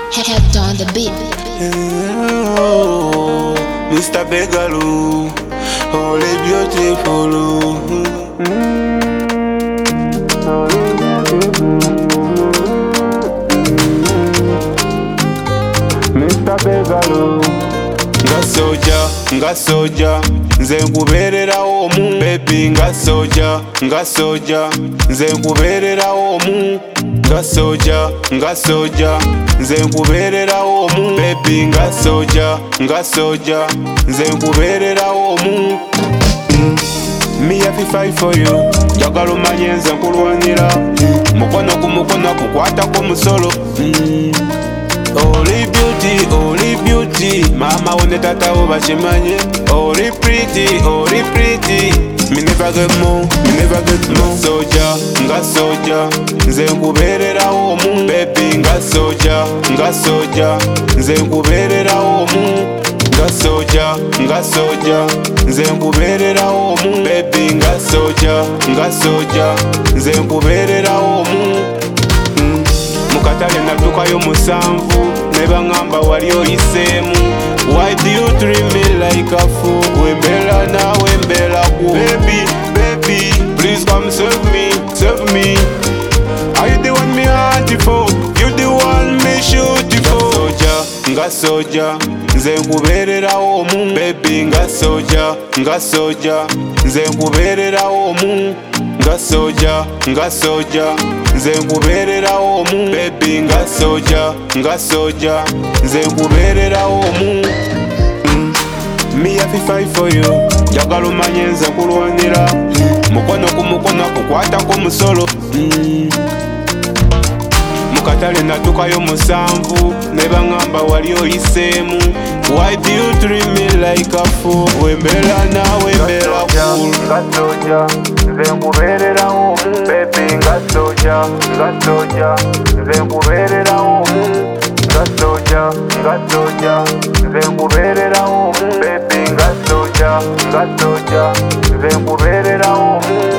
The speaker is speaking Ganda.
Helped on the beat. Oh, Mr. Begaloo, holy beautiful. Mr. Begaloo, nga soja, nze nkubeererawo omu. Baby nga soja, nze nkubeererawo omu. Nga soja, nze nkubeererawo omu. Baby nga soja, nze nkubeererawo omu. Me have to fight for you, njagala omanye nze nkulwanira. Mukono ku mukono kukwatako musolo. Only beauty, mama wo ne tata wo bakimanye. Only pretty, me never get more. Nga soja, nze nkubeererawo omu. Baby nga soja, nze nkubeererawo omu. Nga soja, nze nkubeererawo omu. Baby nga soja, nze nkubeererawo omu. Mukatale natukayo musanvu, ne baŋŋamba wali oyiseemu. Why do you treat me like a fool? Wembeera naawe mbeera ku. Baby, please come save me. Are you the one me heart for? You the one me shoot for? Nga soja, nze nkubeererawo omu. Baby nga soja, nze nkubeererawo omu. Nga soja, nze nkubeererawo omu. Baby nga soja, nze nkubeererawo omu. Me have to fight for you, njagala omanye nze nkulwanira. Mukono ku mukono kukwatako musolo. Mukatale natukayo musanvu, ne baŋŋamba wali oyiseemu. Why do you treat me like a fool? Wembeera naawe mbeera cool. Nga soja, nze nkubeererawo omu. Baby nga soja, nze nkubeererawo omu. Nga soja, nze nkubeererawo omu. Baby nga soja, nze nkubeererawo omu.